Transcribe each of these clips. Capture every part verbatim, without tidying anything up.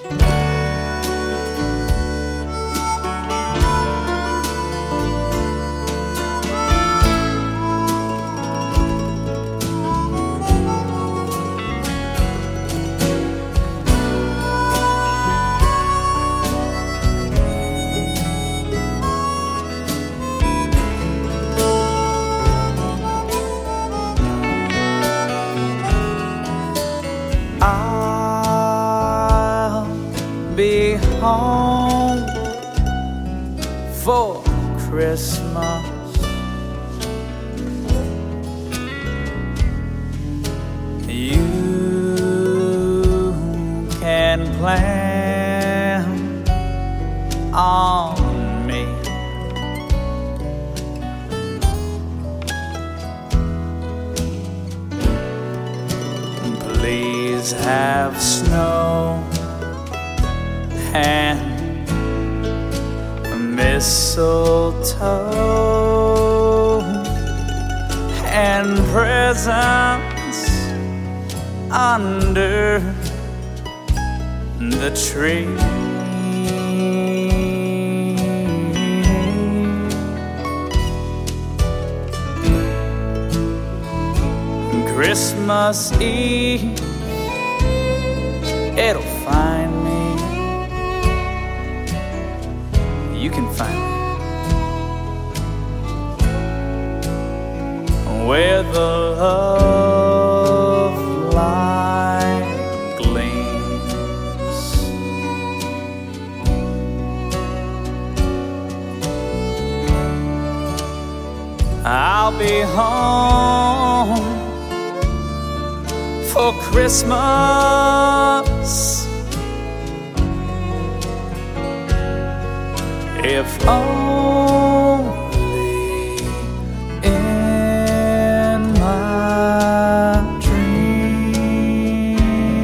I'll be home for Christmas. You can plan on me. Please have snow and mistletoe and presents under the tree. Christmas Eve, it'll find me. You can find me where the love light gleams. I'll be home for Christmas, if only in my dreams.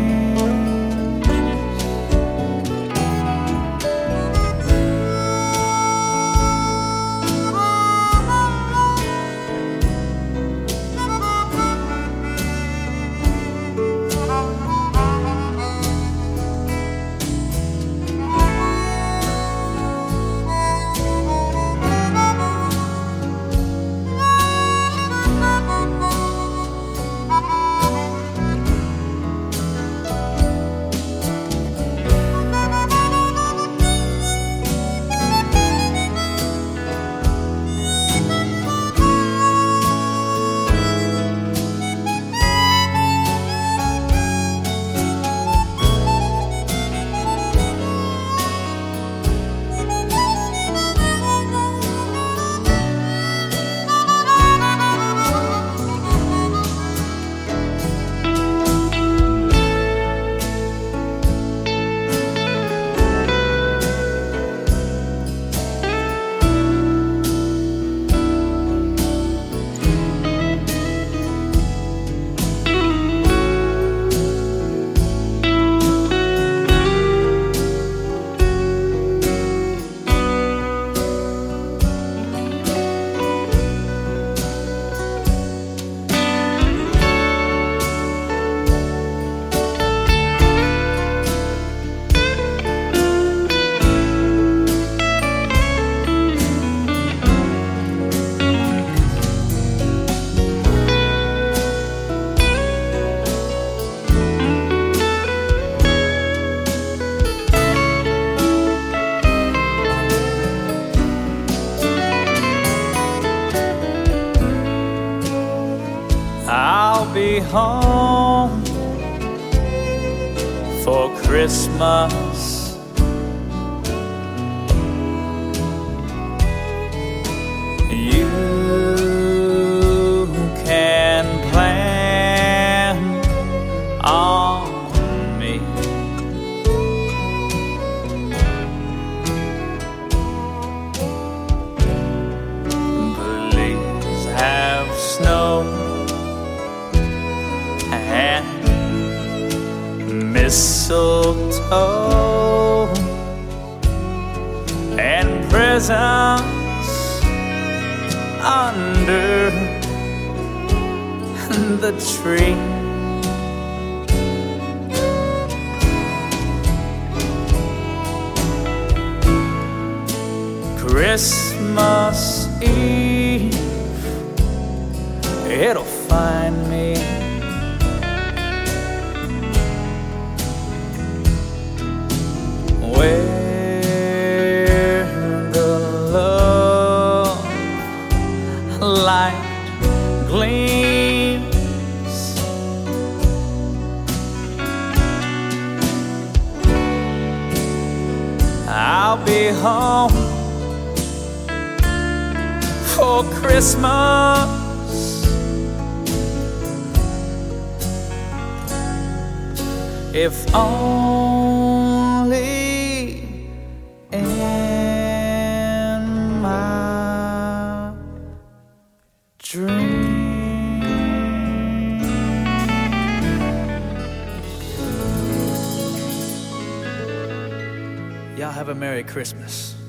I'll be home for Christmas. You can plan on me. Please have snow and mistletoe and presents under the tree. Christmas Eve, it'll find me where the love light gleams. I'll be home for Christmas, if only in my dreams. Y'all have a Merry Christmas.